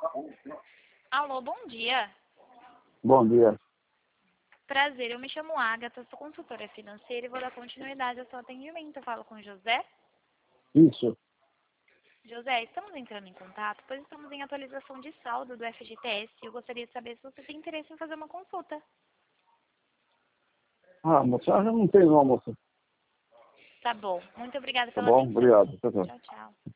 Alô, bom dia. Bom dia. Prazer, eu me chamo Agatha, sou consultora financeira e vou dar continuidade ao seu atendimento. Eu falo com o José. Isso. José, estamos entrando em contato, pois estamos em atualização de saldo do FGTS e eu gostaria de saber se você tem interesse em fazer uma consulta. Ah, moça, eu não tenho não, moça. Tá bom, muito obrigada Tá pela bom? atenção. Obrigado. Tchau, tchau. Tchau, tchau.